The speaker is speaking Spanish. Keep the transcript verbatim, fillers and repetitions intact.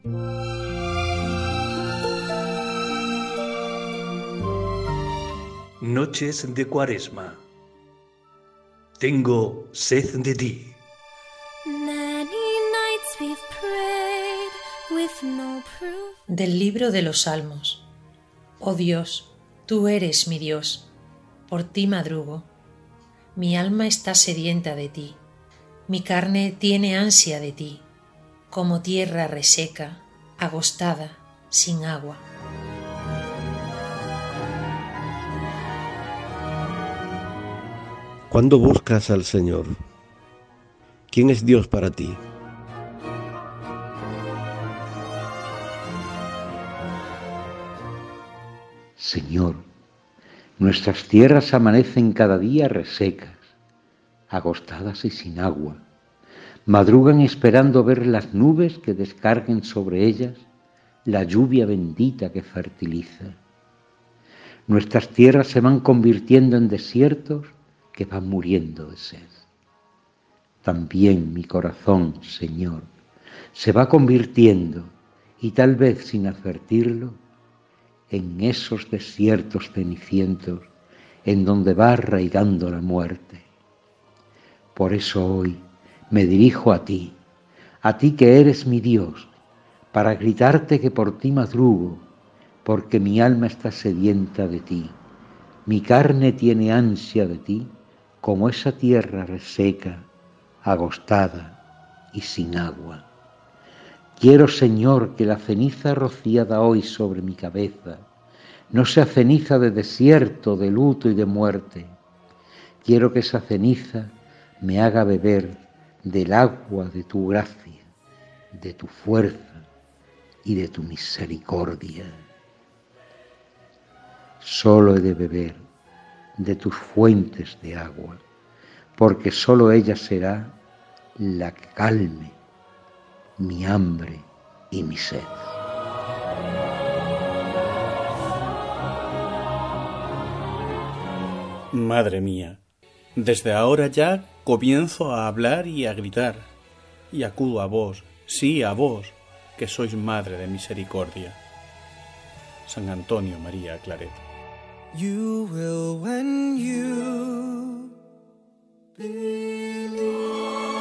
Noches de Cuaresma. Tengo sed de ti. Del libro de los Salmos. Oh Dios, tú eres mi Dios, por ti madrugo. Mi alma está sedienta de ti, mi carne tiene ansia de ti, como tierra reseca, agostada, sin agua. ¿Cuándo buscas al Señor? ¿Quién es Dios para ti? Señor, nuestras tierras amanecen cada día resecas, agostadas y sin agua. Madrugan esperando ver las nubes que descarguen sobre ellas la lluvia bendita que fertiliza. Nuestras tierras se van convirtiendo en desiertos que van muriendo de sed. También mi corazón, Señor, se va convirtiendo, y tal vez sin advertirlo, en esos desiertos cenicientos en donde va arraigando la muerte. Por eso hoy me dirijo a ti, a ti que eres mi Dios, para gritarte que por ti madrugo, porque mi alma está sedienta de ti, mi carne tiene ansia de ti, como esa tierra reseca, agostada y sin agua. Quiero, Señor, que la ceniza rociada hoy sobre mi cabeza no sea ceniza de desierto, de luto y de muerte. Quiero que esa ceniza me haga beber del agua de tu gracia, de tu fuerza y de tu misericordia. Solo he de beber de tus fuentes de agua, porque solo ella será la que calme mi hambre y mi sed. Madre mía, desde ahora ya comienzo a hablar y a gritar, y acudo a vos, sí, a vos, que sois Madre de Misericordia. San Antonio María Claret. You will when you believe.